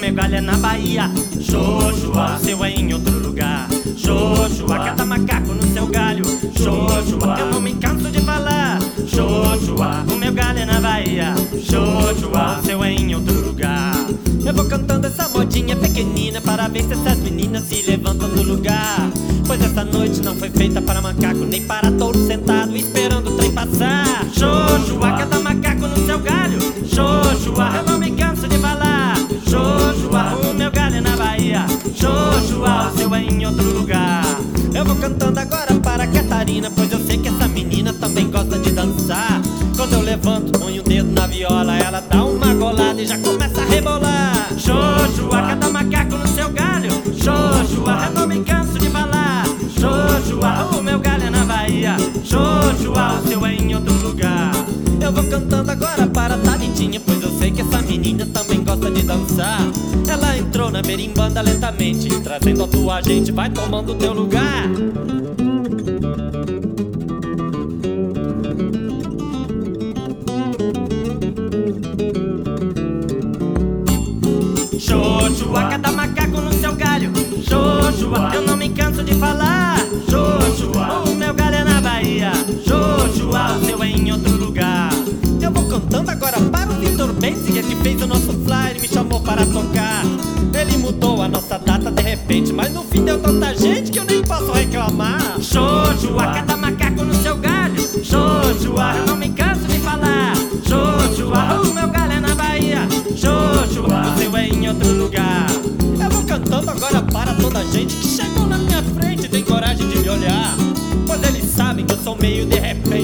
meu galho é na Bahia. Joshua, o seu é em outro lugar. Joshua, cada macaco no seu galho. Joshua, eu não me canso de falar. Joshua, o meu galho é na Bahia. Joshua, o seu é em outro lugar. Eu vou cantando essa modinha pequenina para ver se essas meninas se levantam do lugar. Pois essa noite não foi feita para macaco, nem para touro sentado esperando o trem passar. Joshua, cada macaco no seu galho. Joshua, eu não me canso de falar. Joshua, o meu galho é na Bahia. Joshua, o seu é em outro lugar. Eu vou cantando agora para Catarina, pois eu sei que essa menina também gosta de dançar. Quando eu levanto, ponho o dedo na viola, ela dá uma golada e já começa a rebolar. Joshua, cada macaco no seu galho. Joshua, eu não me canso de falar. Joshua, o meu galho é na Bahia. Joshua, o seu é em outro lugar. Eu vou cantando agora para Thalidinha, pois eu sei que essa menina também gosta de dançar. Ela entrou na berimbanda lentamente, trazendo a tua gente, vai tomando o teu lugar. Joshua, cada macaco no seu galho. Joshua, eu não me canso de falar. Joshua, o meu galho é na Bahia. Joshua, o seu é em outro lugar. Eu vou cantando agora para o Vitor Benziger, que fez o nosso flyer e me chamou para tocar. Ele mudou a nossa data de repente, mas no fim deu tanta gente que eu nem posso reclamar. Joshua, cada macaco no seu galho. Joshua, eu não me canso de falar. Joshua, o meu galho é na Bahia. Joshua, o seu é em outro lugar. Eu vou cantando agora para toda a gente que chegou na minha frente e tem coragem de me olhar, pois eles sabem que eu sou meio de repente.